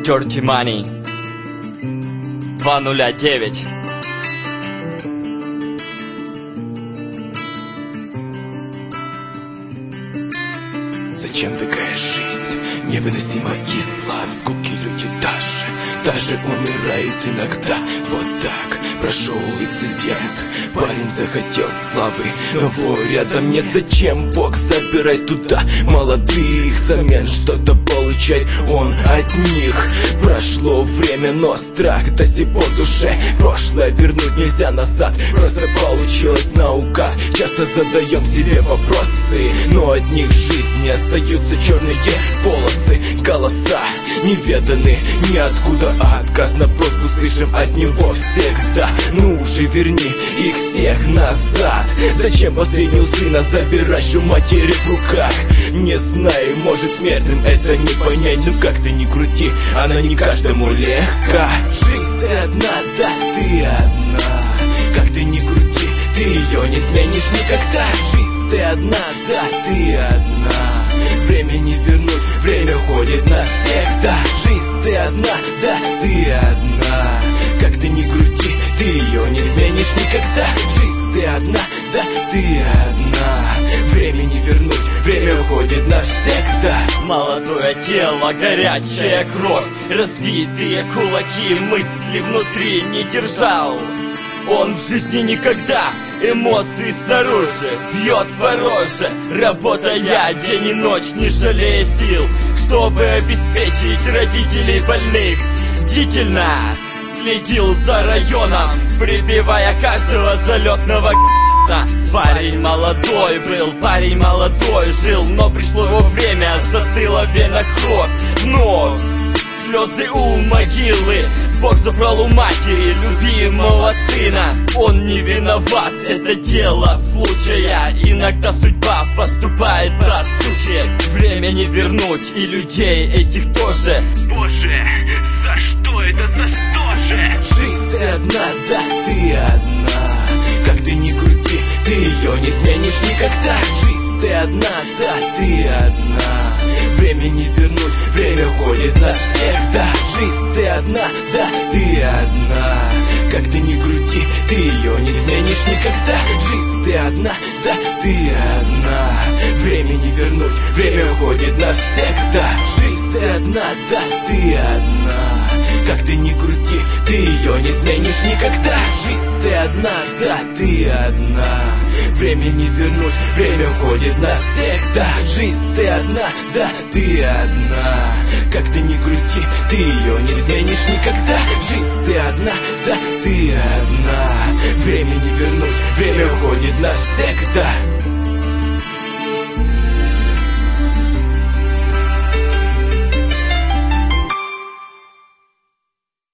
Dirty Money 209. Зачем такая жизнь, невыносима и слаб? Скуки люди даже умирают иногда. Вот так прошел инцидент. Парень захотел славы, но его рядом нет. Зачем Бог забирает туда молодых взамен что-то получать он от них? Прошло время, но страх до сих пор в душе. Прошлое вернуть нельзя назад, просто получилось наугад. Часто задаем себе вопросы, но от них в жизни остаются черные полосы. Голоса неведаны ниоткуда, а отказ на просьбу слышим от него всегда. Ну уже верни их всех назад. Зачем последнего сына забираешь у матери в руках? Не знаю, может смертным это не понять. Ну как ты ни крути, она не каждому легка. Жизнь ты одна, да ты одна. Как ты ни крути, ты ее не изменишь никогда. Жизнь ты одна, да ты одна. Время не вернуть, время уходит навсегда. Жизнь ты одна, да ты одна. Как ты ни крути, ты ее не изменишь никогда. Жизнь ты одна, да ты одна. Время не вернуть, время уходит навсегда. Молодое тело, горячая кровь, разбитые кулаки, мысли внутри не держал он в жизни никогда. Эмоции снаружи, бьет по роже, работая день и ночь, не жалея сил, чтобы обеспечить родителей больных. Бдительно следил за районом, прибивая каждого залетного Парень молодой был, парень молодой жил, но пришло его время, застыла в венах кровь. Но слезы у могилы, Бог забрал у матери любимого сына. Он не виноват, это дело случая. Иногда судьба поступает просуче. Время не вернуть, и людей этих тоже. Боже, за что это, за что же? Жизнь ты одна, да ты одна. Как ты ни крути, ты ее не изменишь никогда. Жизнь ты одна, да ты одна. Время не вернуть, время уходит навсегда. Жизнь ты одна, да ты одна. Как ты ни крути, ты ее не изменишь никогда. Жизнь ты одна, да ты одна. Время не вернуть, время уходит навсегда. Жизнь ты одна, да ты одна. Как ты ни крути, ты ее не изменишь никогда. Жизнь ты одна, да ты одна. Время не вернуть, время уходит навсегда. Жизнь ты одна, да ты одна. Как ты ни крути, ты ее не изменишь никогда. Жизнь ты одна, да ты одна. Время не вернуть, время уходит навсегда.